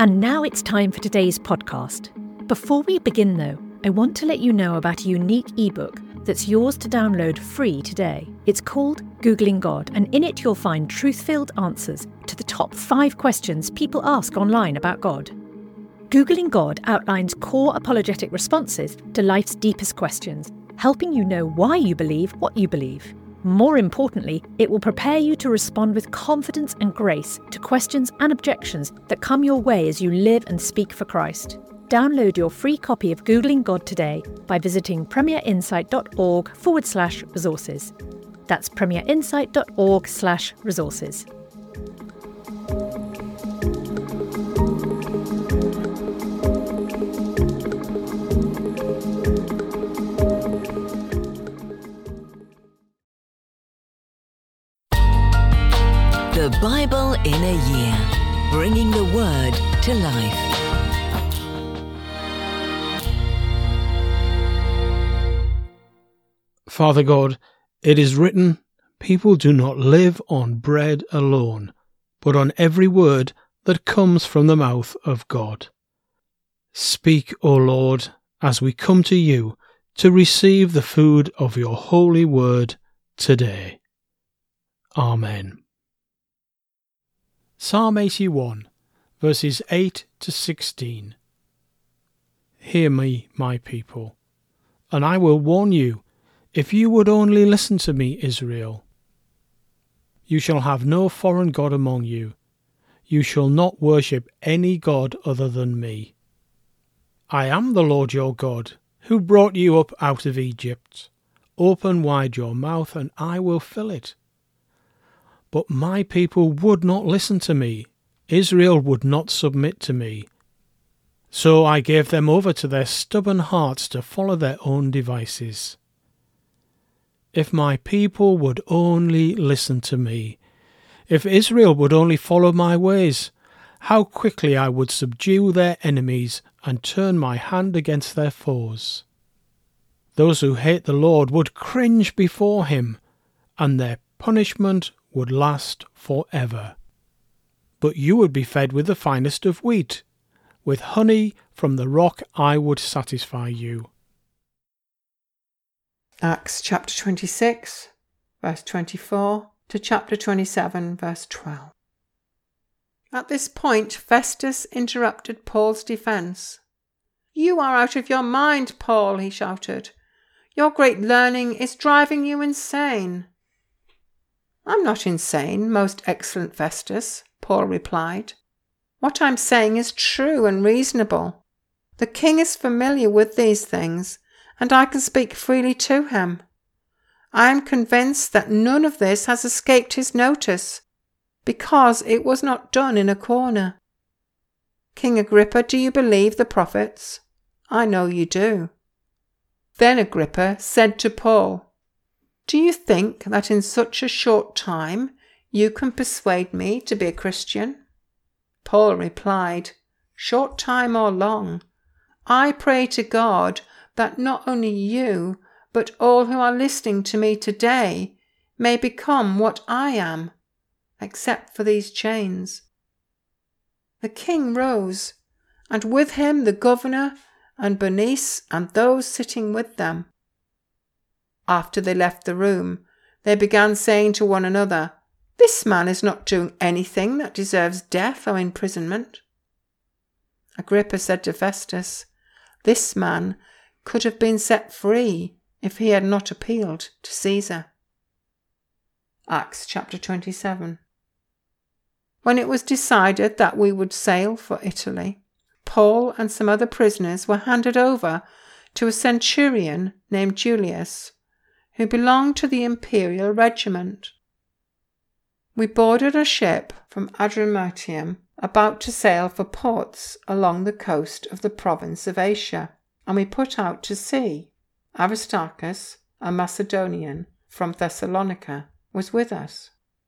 And now it's time for today's podcast. Before we begin though, I want to let you know about a unique ebook that's yours to download free today. It's called Googling God, and in it you'll find truth-filled answers to the top 5 questions people ask online about God. Googling God outlines core apologetic responses to life's deepest questions, helping you know why you believe what you believe. More importantly, it will prepare you to respond with confidence and grace to questions and objections that come your way as you live and speak for Christ. Download your free copy of Googling God today by visiting premierinsight.org/resources. That's premierinsight.org/resources. The Bible in a Year, bringing the Word to life. Father God, it is written, people do not live on bread alone, but on every word that comes from the mouth of God. Speak, O Lord, as we come to you to receive the food of your holy word today. Amen. Psalm 81, verses 8 to 16. Hear me, my people, and I will warn you, if you would only listen to me, Israel. You shall have no foreign god among you. You shall not worship any god other than me. I am the Lord your God, who brought you up out of Egypt. Open wide your mouth, and I will fill it. But my people would not listen to me. Israel would not submit to me. So I gave them over to their stubborn hearts to follow their own devices. If my people would only listen to me, if Israel would only follow my ways, how quickly I would subdue their enemies and turn my hand against their foes. Those who hate the Lord would cringe before him, and their punishment would last forever. But you would be fed with the finest of wheat. With honey from the rock I would satisfy you. Acts chapter 26, verse 24 to chapter 27, verse 12. At this point, Festus interrupted Paul's defence. "You are out of your mind, Paul," he shouted. "Your great learning is driving you insane." "I'm not insane, most excellent Festus," Paul replied. "What I'm saying is true and reasonable. The king is familiar with these things, and I can speak freely to him. I am convinced that none of this has escaped his notice, because it was not done in a corner. King Agrippa, do you believe the prophets? I know you do." Then Agrippa said to Paul, "Do you think that in such a short time you can persuade me to be a Christian?" Paul replied, "Short time or long, I pray to God that not only you, but all who are listening to me today may become what I am, except for these chains." The king rose, and with him the governor and Bernice and those sitting with them. After they left the room, they began saying to one another, "This man is not doing anything that deserves death or imprisonment." Agrippa said to Festus, "This man could have been set free if he had not appealed to Caesar." Acts chapter 27. When it was decided that we would sail for Italy, Paul and some other prisoners were handed over to a centurion named Julius, who belonged to the imperial regiment. We boarded a ship from Adramyttium about to sail for ports along the coast of the province of Asia, and we put out to sea. Aristarchus, a Macedonian from Thessalonica, was with us.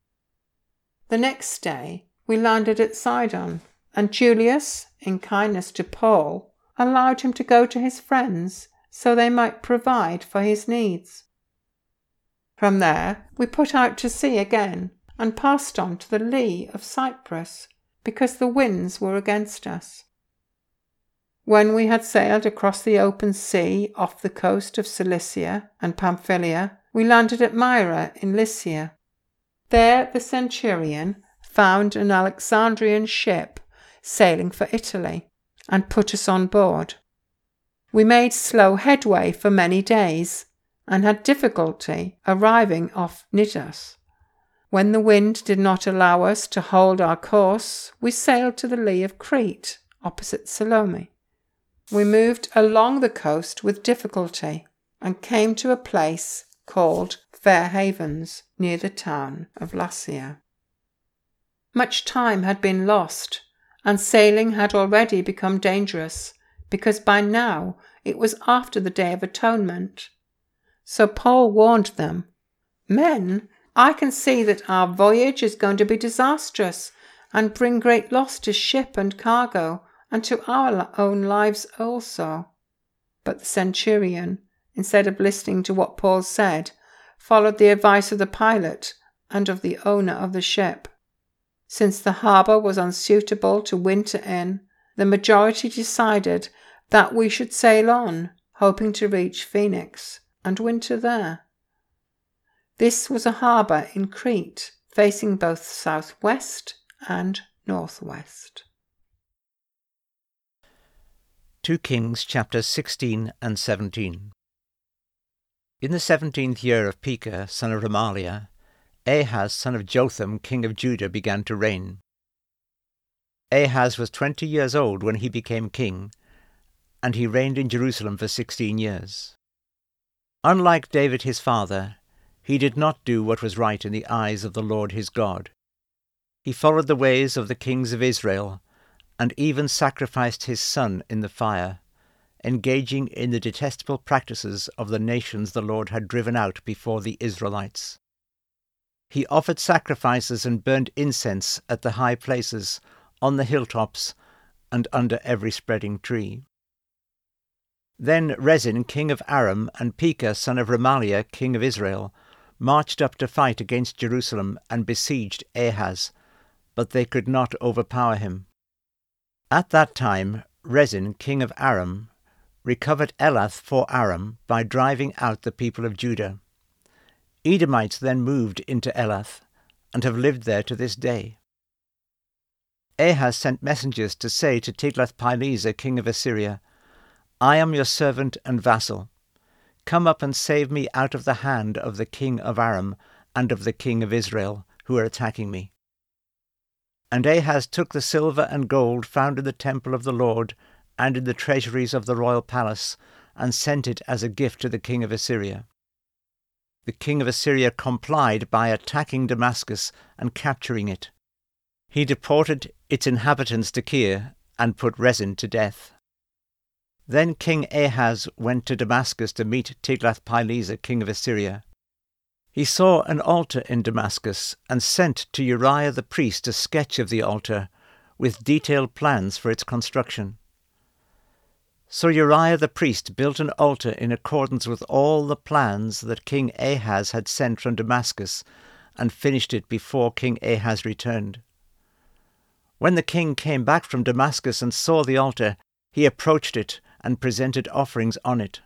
The next day we landed at Sidon, and Julius, in kindness to Paul, allowed him to go to his friends so they might provide for his needs. From there we put out to sea again and passed on to the lee of Cyprus because the winds were against us. When we had sailed across the open sea off the coast of Cilicia and Pamphylia, we landed at Myra in Lycia. There the centurion found an Alexandrian ship sailing for Italy and put us on board. We made slow headway for many days and had difficulty arriving off Cnidus. When the wind did not allow us to hold our course, we sailed to the lee of Crete, opposite Salome. We moved along the coast with difficulty and came to a place called Fair Havens, near the town of Lasea. Much time had been lost, and sailing had already become dangerous, because by now it was after the Day of Atonement. So Paul warned them, "Men, I can see that our voyage is going to be disastrous and bring great loss to ship and cargo, and to our own lives also." But the centurion, instead of listening to what Paul said, followed the advice of the pilot and of the owner of the ship. Since the harbour was unsuitable to winter in, the majority decided that we should sail on, hoping to reach Phoenix and winter there. This was a harbour in Crete, facing both southwest and northwest. 2 Kings chapters 16 and 17. In the 17th year of Pekah, son of Remaliah, Ahaz, son of Jotham, king of Judah, began to reign. Ahaz was 20 years old when he became king, and he reigned in Jerusalem for 16 years. Unlike David his father, he did not do what was right in the eyes of the Lord his God. He followed the ways of the kings of Israel, and even sacrificed his son in the fire, engaging in the detestable practices of the nations the Lord had driven out before the Israelites. He offered sacrifices and burned incense at the high places, on the hilltops, and under every spreading tree. Then Rezin, king of Aram, and Pekah, son of Remaliah, king of Israel, marched up to fight against Jerusalem and besieged Ahaz, but they could not overpower him. At that time Rezin, king of Aram, recovered Elath for Aram by driving out the people of Judah. Edomites then moved into Elath, and have lived there to this day. Ahaz sent messengers to say to Tiglath-Pileser, king of Assyria, "I am your servant and vassal. Come up and save me out of the hand of the king of Aram and of the king of Israel, who are attacking me." And Ahaz took the silver and gold found in the temple of the Lord and in the treasuries of the royal palace, and sent it as a gift to the king of Assyria. The king of Assyria complied by attacking Damascus and capturing it. He deported its inhabitants to Kir and put Rezin to death. Then King Ahaz went to Damascus to meet Tiglath-Pileser, king of Assyria. He saw an altar in Damascus and sent to Uriah the priest a sketch of the altar with detailed plans for its construction. So Uriah the priest built an altar in accordance with all the plans that King Ahaz had sent from Damascus, and finished it before King Ahaz returned. When the king came back from Damascus and saw the altar, he approached it and presented offerings on it.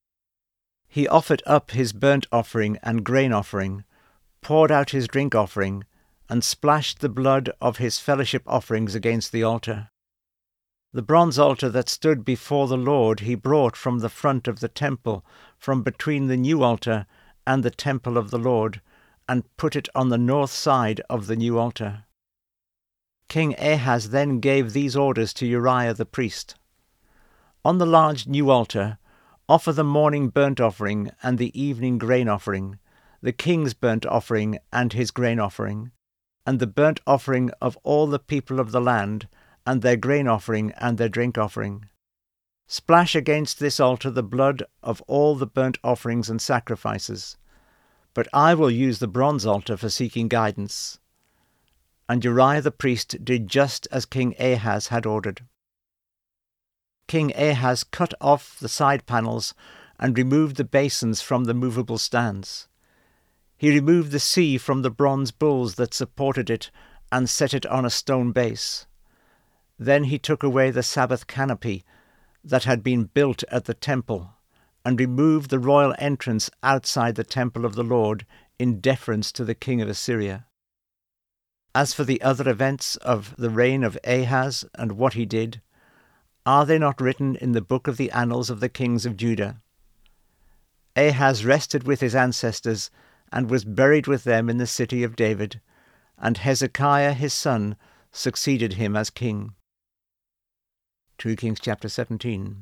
He offered up his burnt offering and grain offering, poured out his drink offering, and splashed the blood of his fellowship offerings against the altar. The bronze altar that stood before the Lord he brought from the front of the temple, from between the new altar and the temple of the Lord, and put it on the north side of the new altar. King Ahaz then gave these orders to Uriah the priest. On the large new altar, offer the morning burnt offering and the evening grain offering, the king's burnt offering and his grain offering, and the burnt offering of all the people of the land, and their grain offering and their drink offering. Splash against this altar the blood of all the burnt offerings and sacrifices. But I will use the bronze altar for seeking guidance. And Uriah the priest did just as King Ahaz had ordered. King Ahaz cut off the side panels and removed the basins from the movable stands. He removed the sea from the bronze bulls that supported it and set it on a stone base. Then he took away the Sabbath canopy that had been built at the temple, and removed the royal entrance outside the temple of the Lord in deference to the king of Assyria. As for the other events of the reign of Ahaz and what he did, are they not written in the book of the annals of the kings of Judah? Ahaz rested with his ancestors and was buried with them in the city of David, and Hezekiah his son succeeded him as king. 2 Kings chapter 17.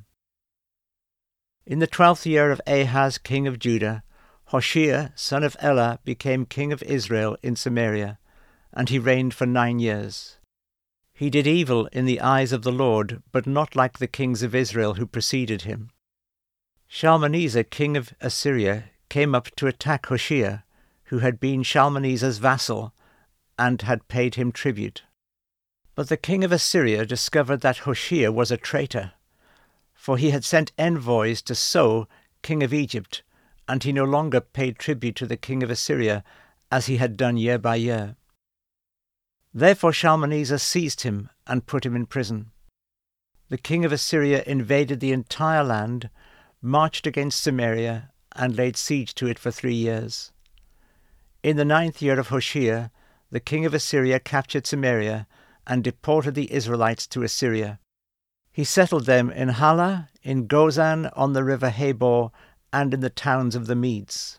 In the 12th year of Ahaz king of Judah, Hoshea son of Elah became king of Israel in Samaria, and he reigned for 9 years. He did evil in the eyes of the Lord, but not like the kings of Israel who preceded him. Shalmaneser king of Assyria came up to attack Hoshea, who had been Shalmaneser's vassal, and had paid him tribute. But the king of Assyria discovered that Hoshea was a traitor, for he had sent envoys to So, king of Egypt, and he no longer paid tribute to the king of Assyria, as he had done year by year. Therefore Shalmaneser seized him and put him in prison. The king of Assyria invaded the entire land, marched against Samaria, and laid siege to it for 3 years. In the 9th year of Hoshea, the king of Assyria captured Samaria and deported the Israelites to Assyria. He settled them in Halah, in Gozan on the river Habor, and in the towns of the Medes.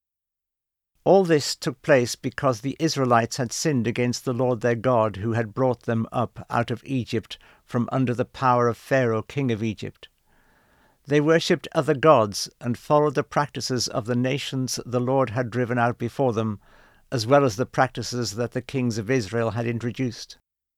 All this took place because the Israelites had sinned against the Lord their God, who had brought them up out of Egypt from under the power of Pharaoh, king of Egypt. They worshipped other gods and followed the practices of the nations the Lord had driven out before them, as well as the practices that the kings of Israel had introduced.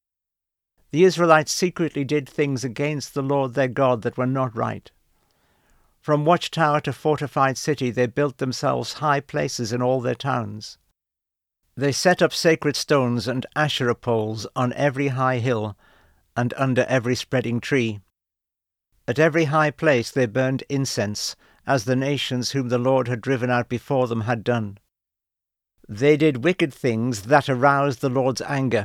The Israelites secretly did things against the Lord their God that were not right. From watchtower to fortified city they built themselves high places in all their towns. They set up sacred stones and Asherah poles on every high hill and under every spreading tree. At every high place they burned incense, as the nations whom the Lord had driven out before them had done. They did wicked things that aroused the Lord's anger.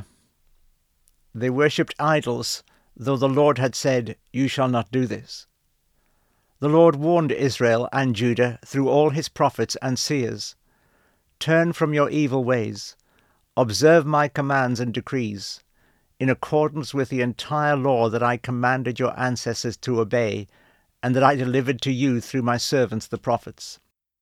They worshipped idols, though the Lord had said, "You shall not do this." The Lord warned Israel and Judah through all his prophets and seers. Turn from your evil ways. Observe my commands and decrees, in accordance with the entire law that I commanded your ancestors to obey, and that I delivered to you through my servants the prophets.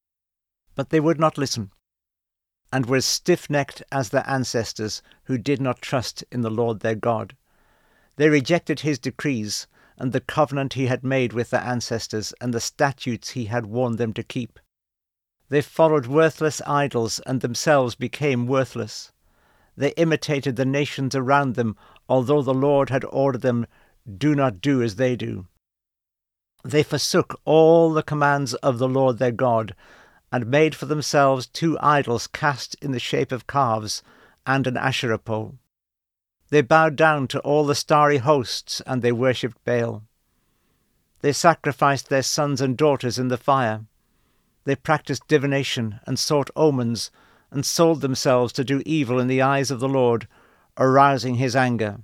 But they would not listen, and were stiff-necked as their ancestors, who did not trust in the Lord their God. They rejected his decrees, and the covenant he had made with their ancestors, and the statutes he had warned them to keep. They followed worthless idols, and themselves became worthless. They imitated the nations around them, although the Lord had ordered them, "Do not do as they do." They forsook all the commands of the Lord their God, and made for themselves 2 idols cast in the shape of calves, and an Asherah pole. They bowed down to all the starry hosts, and they worshipped Baal. They sacrificed their sons and daughters in the fire. They practiced divination and sought omens, and sold themselves to do evil in the eyes of the Lord, arousing his anger.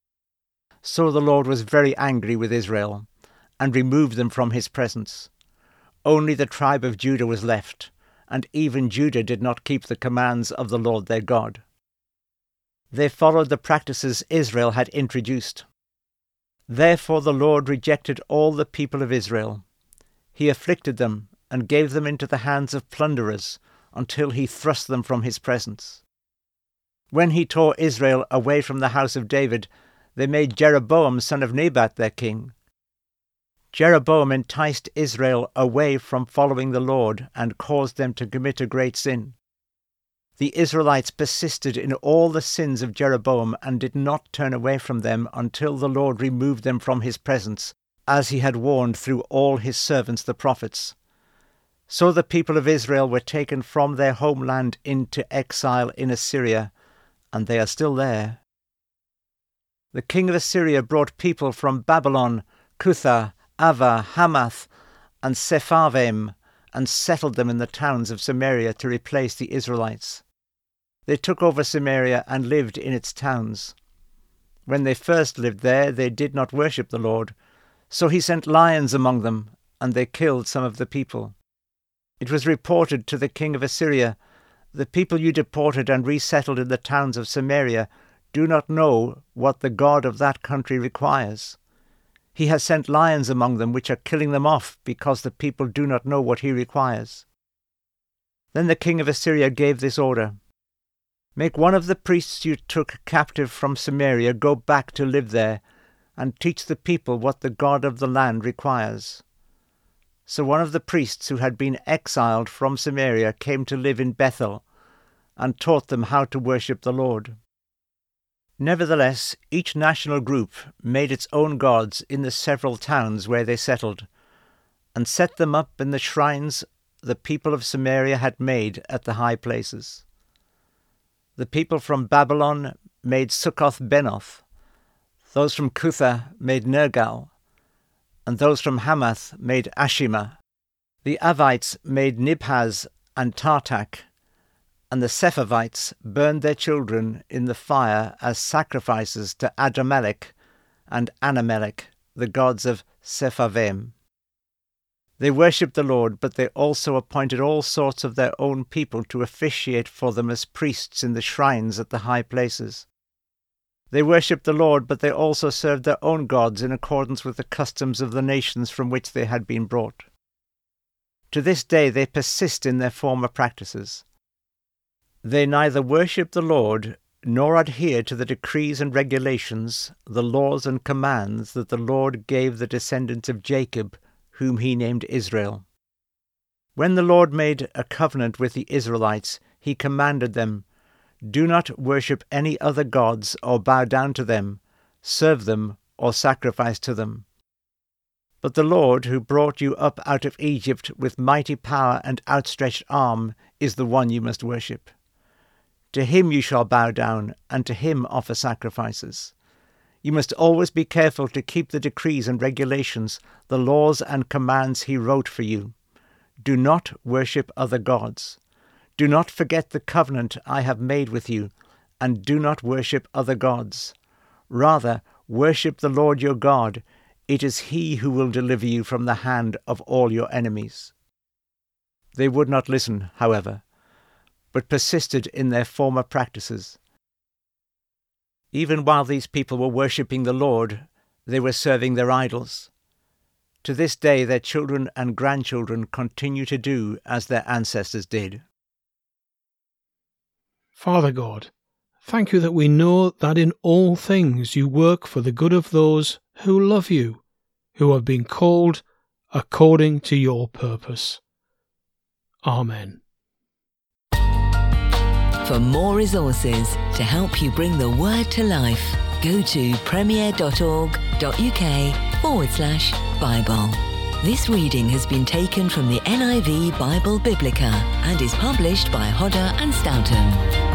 So the Lord was very angry with Israel, and removed them from his presence. Only the tribe of Judah was left, and even Judah did not keep the commands of the Lord their God. They followed the practices Israel had introduced. Therefore the Lord rejected all the people of Israel. He afflicted them and gave them into the hands of plunderers until he thrust them from his presence. When he tore Israel away from the house of David, they made Jeroboam son of Nebat their king. Jeroboam enticed Israel away from following the Lord and caused them to commit a great sin. The Israelites persisted in all the sins of Jeroboam and did not turn away from them until the Lord removed them from his presence, as he had warned through all his servants the prophets. So the people of Israel were taken from their homeland into exile in Assyria, and they are still there. The king of Assyria brought people from Babylon, Cuthah, Ava, Hamath, and Sepharvaim, and settled them in the towns of Samaria to replace the Israelites. They took over Samaria and lived in its towns. When they first lived there, they did not worship the Lord. So he sent lions among them, and they killed some of the people. It was reported to the king of Assyria, "The people you deported and resettled in the towns of Samaria do not know what the God of that country requires. He has sent lions among them, which are killing them off, because the people do not know what he requires." Then the king of Assyria gave this order: "Make one of the priests you took captive from Samaria go back to live there, and teach the people what the God of the land requires." So one of the priests who had been exiled from Samaria came to live in Bethel, and taught them how to worship the Lord. Nevertheless, each national group made its own gods in the several towns where they settled, and set them up in the shrines the people of Samaria had made at the high places. The people from Babylon made Succoth-Benoth, those from Cutha made Nergal, and those from Hamath made Ashima. The Avites made Nibhaz and Tartak, and the Sephavites burned their children in the fire as sacrifices to Adramelech and Anamelech, the gods of Sepharvaim. They worshipped the Lord, but they also appointed all sorts of their own people to officiate for them as priests in the shrines at the high places. They worshipped the Lord, but they also served their own gods in accordance with the customs of the nations from which they had been brought. To this day they persist in their former practices. They neither worship the Lord nor adhere to the decrees and regulations, the laws and commands that the Lord gave the descendants of Jacob, whom he named Israel. When the Lord made a covenant with the Israelites, he commanded them, "Do not worship any other gods or bow down to them, serve them or sacrifice to them. But the Lord, who brought you up out of Egypt with mighty power and outstretched arm, is the one you must worship. To him you shall bow down, and to him offer sacrifices. You must always be careful to keep the decrees and regulations, the laws and commands he wrote for you. Do not worship other gods. Do not forget the covenant I have made with you, and do not worship other gods. Rather, worship the Lord your God. It is he who will deliver you from the hand of all your enemies." They would not listen, however, but persisted in their former practices. Even while these people were worshipping the Lord, they were serving their idols. To this day their children and grandchildren continue to do as their ancestors did. Father God, thank you that we know that in all things you work for the good of those who love you, who have been called according to your purpose. Amen. For more resources to help you bring the word to life, go to premier.org.uk/Bible. This reading has been taken from the NIV Bible Biblica and is published by Hodder and Stoughton.